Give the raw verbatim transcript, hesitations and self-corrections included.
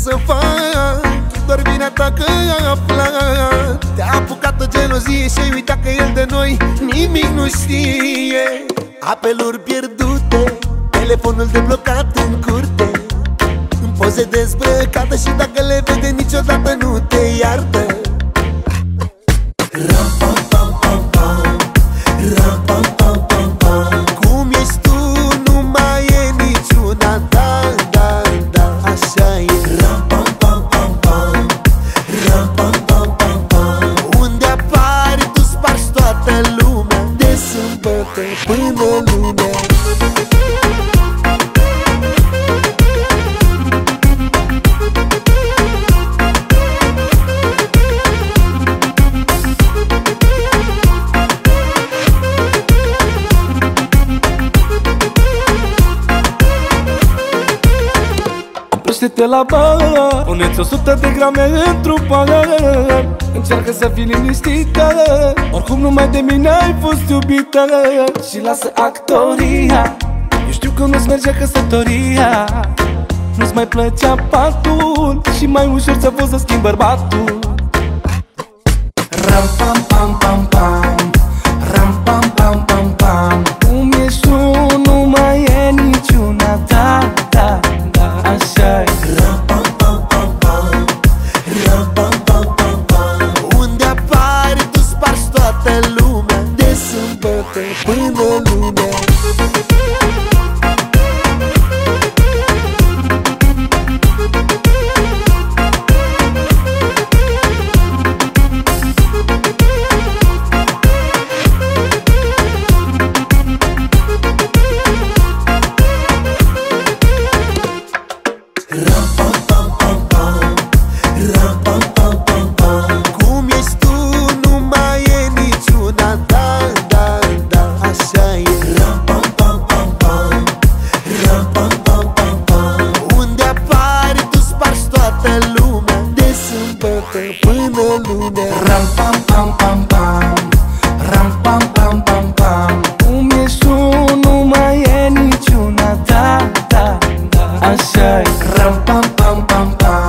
să fac? Doar vina ta că a aflat. Te-a apucat o gelozie și ai uitat că el de noi nimic nu știe. Apeluri pierdute, telefonul deblocat în curte, în poze dezbrăcată și dacă le vede niciodată nu te iartă. Ram pam pam pam pam, ram pam pam pam pam. Cum ești tu nu mai e niciuna, da, da, da, așa e. Ram pam pam pam pam, ram pam pam pam pam. Unde apari tu spargi toată lumea, de sâmbătă până lunea. Duște-te la bar, pune-ți o sută de grame într-un pahar. Încearcă să fii liniștită, oricum numai de mine ai fost iubită. Și lasă actoria, eu știu că nu-ți mergea căsătoria, nu-ți mai plăcea patul și mai ușor ți-a fost să schimbi bărbatul. Ram pam pam pam pam, ram pam pam pam pam. Cum ești tu nu mai e niciuna, da, da, da, așa e. Ram pam pam pam pam, ram pam pam pam pam. Unde apari tu spargi toată lumea, de sâmbătă până lunea. Ram pam pam pam pam, ram pam pam pam pam. Cum ești tu nu mai e niciuna, da, da, da, așa e. Ram pam pam pam pam, ram pam pam pam pam. Unde apari tu spargi toată lumea, de sâmbătă până lunea. Ram pam pam pam pam, ram pam pam pam pam. Cum ești tu nu mai e niciuna, da, da, da, așa e. Ram pam pam pam pam.